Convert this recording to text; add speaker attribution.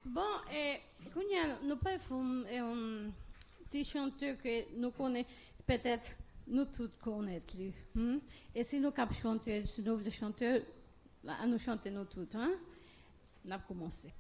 Speaker 1: Bon, et nous parlons un petit chanteur que nous connaissons, peut-être nous tous connaissons. Et si nous cap chanter, si nous voulons chanter, nous chanter nous tous. On a commencé.